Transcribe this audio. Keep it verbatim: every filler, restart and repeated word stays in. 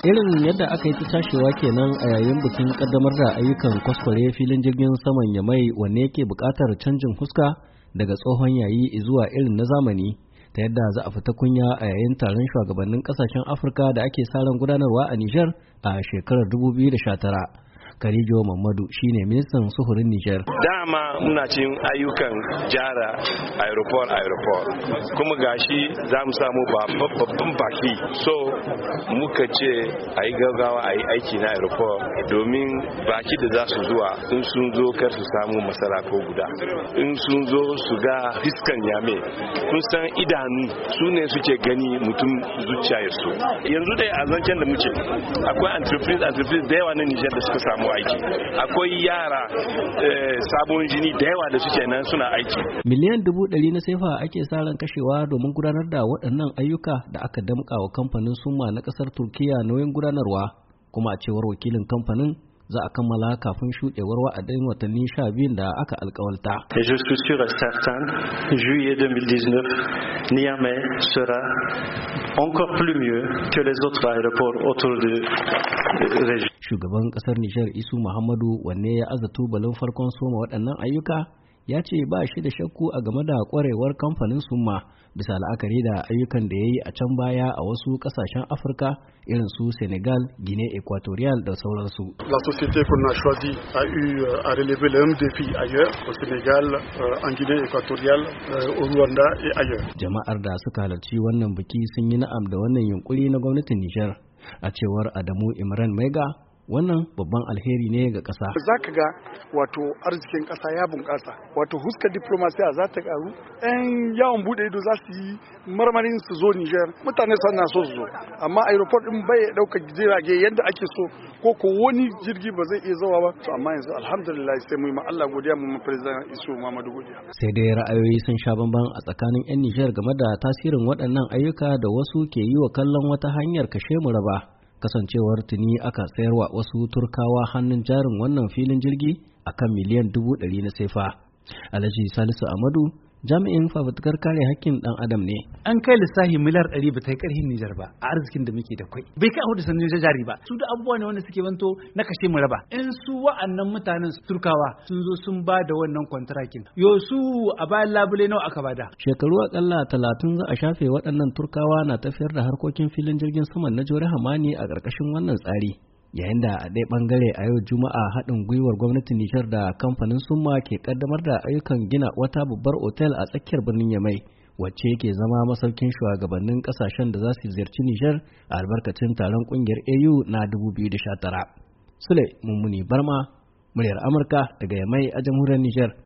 Irin yadda aka yi ta tashewa kenan a yayin bikin kaddamar da ayyukan kwaskware filin jirgin saman Yamai wanne yake buƙatar canjin fuska daga tsohon yayi zuwa irin na zamani ta yadda za a fita kunya a yayin taron shugabannin kasashen Afirka da ake sa ran gudanarwa a Nijar a shekarar dubu biyu da sha tara. Karijo Mamadu shine ministan sufurin Nijar. Dama muna cin ayyukan jara aeroport aeroport kuma gashi za mu samu babban baki so muka ce a yi gaggawa a yi aiki na aeroport domin baki da za su zuwa in sun zo kar su samu matsala ko guda in sun zo su ga fiskan yame kun san idanu su ne suke gani mutum zuciya ya so yanzu dai a zancen da muke akwai entreprise entreprise da yawa na Nijar da suka samu aiki akwai yara sabon jini da yawa da suke nan suna aiki. Miliyan dubu ɗari na sefa ake sa ran kashewa domin gudanar da waɗannan ayyuka da aka damƙa wa kamfanin Suma na ƙasar Turkiya nauyin gudanarwa kuma a cewar wakilin kamfanin za a kammala kafin shuɗewar wa'adin watanni sha biyun da aka alƙawalta. Et je suis sûr et certain, juillet deux mille dix-neuf, Niamey sera encore plus mieux que les autres aéroports autour de région. Shugaban kasar Nijar Isu Muhammadu wanne ya aza tubalin farkon soma waɗannan ayyuka ya ce ba shi da shakku a game da kwarewar kamfanin Summa bisa la'akari da ayyukan da ya yi a can baya a wasu kasashen Afirka irin su Senegal, Guinée Equatorial da sauransu. La société qu'on a choisi a eu à relever le même défi ailleurs, au Sénégal, en Guinée Equatoriale, au Rwanda et ailleurs. Jama'ar da suka halarci wannan biki sun yi na'am da wannan yunkuri na gwamnatin Nijar. A cewar Adamu Imran Maiga, wannan babban alheri ne ga ƙasa. Za ka ga wato arzikin ƙasa ya bunƙasa, wato huskar diplomasiya za ta ƙaru, ‘yan yawon buɗe ido za su yi marmarin su zo Nijar, mutane sana so su zo, amma aeroport ɗin bai ɗaukar jirage yadda ake so, ko ko wani jirgi ba zai iya zawa ba, to amma yanzu alhamdulillah sai mu yi ma Allah godiya mu ma President Isu Muhammadu godiya. Sai dai ra'ayoyi sun sha bamban a tsakanin ‘yan Nijar game da tasirin waɗannan ayyuka da wasu ke yi wa kallon wata hanyar kashe mu raba. Kasancewar tuni aka sayarwa wasu Turkawa hannun jarin wannan filin jirgi akan miliyan dubu ɗari na sefa. Alhaji Salisu Amadu jami'in fafutukar kare hakkin dan adam ne. An kai lissafi miliyar ɗari ba ta yi ƙarfin Nijar ba a arzikin da muke da kwai. Bai kai hudu sanin jari ba. Su da abubuwa ne wanda suke banto na kashe mu raba. In su wa'annan mutanen Turkawa sun zo sun ba da wannan kwantarakin. Yo su a bayan labule nawa aka bada. Shekaru akalla talatin za a shafe waɗannan Turkawa na tafiyar da harkokin filin jirgin saman na Jore Hamani a ƙarƙashin wannan tsari. Yayin da a ɗaya ɓangare a yau Juma'a haɗin gwiwar gwamnatin Nijar da kamfanin Summa ke ƙaddamar da ayyukan gina wata babbar otel a tsakiyar birnin Yamai wacce yake zama masaukin shugabannin ƙasashen da za su ziyarci Nijar a albarkacin taron ƙungiyar A U na dubu biyu da sha tara. Sule Mummuni Barma, muryar Amurka daga Yamai a jamhuriyar Nijar.